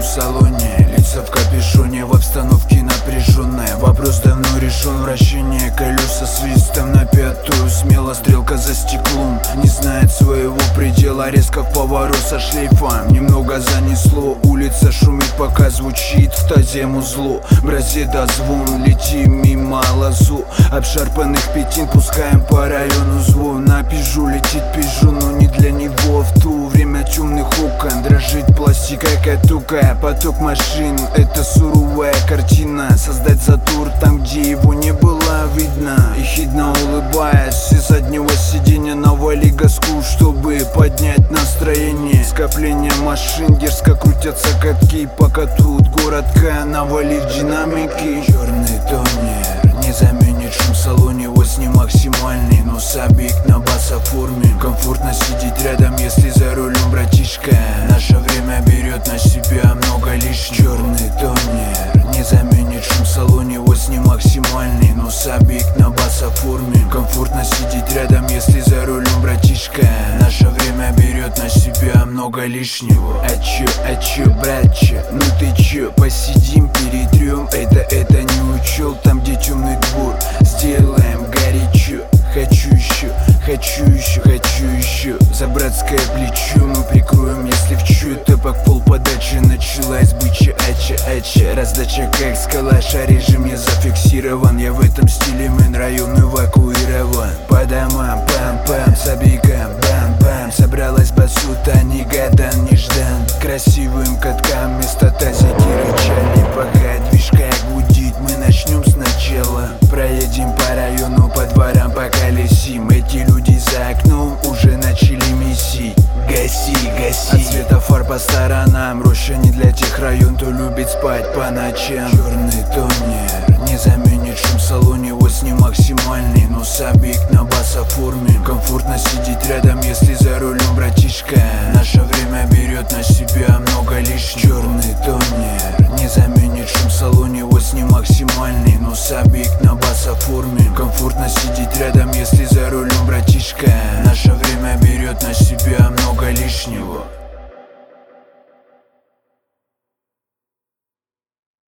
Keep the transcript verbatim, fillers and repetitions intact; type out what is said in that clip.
салоне. Лица в капюшоне, в обстановке напряженная. Вопрос давно решен, вращение колеса свистом на пятую. Смело стрелка за стеклом, не знает своего предела. Резко в поворот со шлейфом, немного занесло. Улица шумит, пока звучит в тазе музло. Бразеда звон, летим мимо лазу обшарпанных пятин, пускаем по району звон. На пижу летит пижу, но не для него. В то время темных окон дрожит пластика катука. Поток машин, это суровая картина. Создать затор там, где его не было видно. Ехидно улыбаясь, из заднего сиденья навали газку, чтобы поднять настроение. Скопление машин, дерзко крутятся катки, пока тут городка, навалив динамики. Черный тонер не заменит шум в салоне, вот не максимальный, но объект на бас оформлен. Комфортно сидеть рядом, если за рулем, братишка. Наше время берет на себя много лишнего. Черный тонер не заменит шум в салоне, вот не максимальный, но объект на бас оформлен. Комфортно сидеть рядом, если за рулем, братишка. Наше время берет на себя много лишнего. А чё, а чё, братча, ну ты чё, посидим, перетрем. Это, это не учел, там где темный двор. Сделаем горячо. Хочу еще, хочу еще, хочу еще. За братское плечо мы прикроем, если в чью-то по пол подачи началась бычья ача ача. Раздача как скала, режим я зафиксирован. Я в этом стиле, мэн, район эвакуирован. По домам, пам-пам, с объегом, бам-бам. Собралась басута, не гадан, не ждан. Красивым каткам вместо тазики рычали. Пока движка гудит, мы начнем сначала. Проедем по району, по дворам поколесим. Эти люди за окном уже начали месить. Гаси, гаси. От светофар по сторонам. Роща не для тех район, кто любит спать по ночам. Черный тонер не заменит шум в салоне, вот не максимальный, но объект на бас оформлен. Комфортно сидеть рядом, если за рулем, братишка. Наше время берет на себя много лишнего. Черный тонер не заменит шум в салоне, вот не максимальный, но объект на бас оформлен.